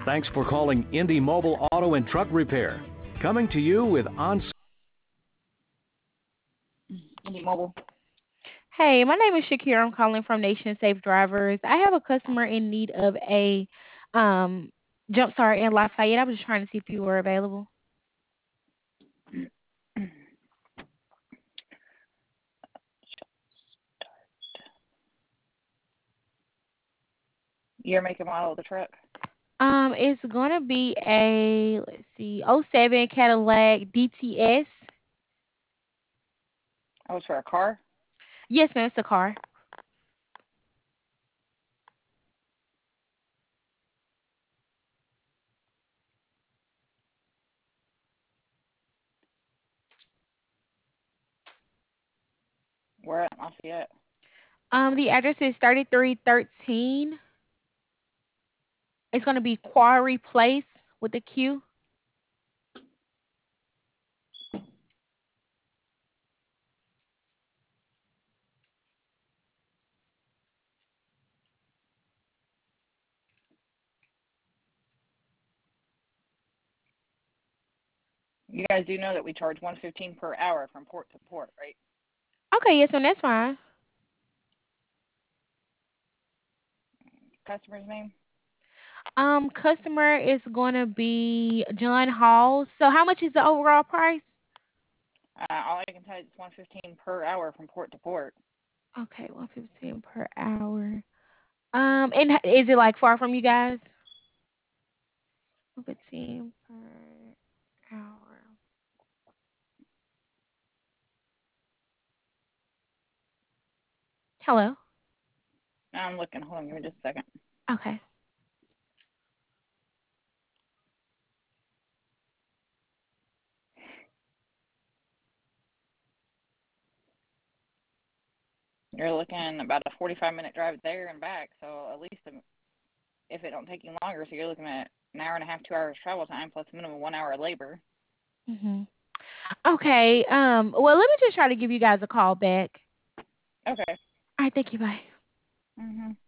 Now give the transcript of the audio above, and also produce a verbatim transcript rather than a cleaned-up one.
Thanks for calling Indy Mobile Auto and Truck Repair. Coming to you with on. Indy Mobile. Hey, my name is Shakira. I'm calling from Nation Safe Drivers. I have a customer in need of a um, jump start in Lafayette. I was just trying to see if you were available. Year, make, and model of the truck. Um, it's gonna be a let's see, oh seven Cadillac D T S. Oh, it's for a car? Yes, ma'am, it's a car. Where at Lafayette? Um, the address is thirty-three thirteen. It's gonna be Quarry Place with a Q. You guys do know that we charge one fifteen per hour from port to port, right? Okay, yes, ma'am, that's fine. Customer's name? Um, customer is gonna be John Hall. So how much is the overall price? Uh, all I can tell you is one fifteen per hour from port to port. Okay, one fifteen per hour. Um, and h- is it like far from you guys? one fifteen per hour. Hello. I'm looking. Hold on, give me just a second. Okay. You're looking about a forty-five minute drive there and back, so at least um, if it don't take you longer, so you're looking at an hour and a half, two hours travel time plus minimum one hour of labor. Mhm. Okay. Um. Well, let me just try to give you guys a call back. Okay. All right. Thank you. Bye. Mhm.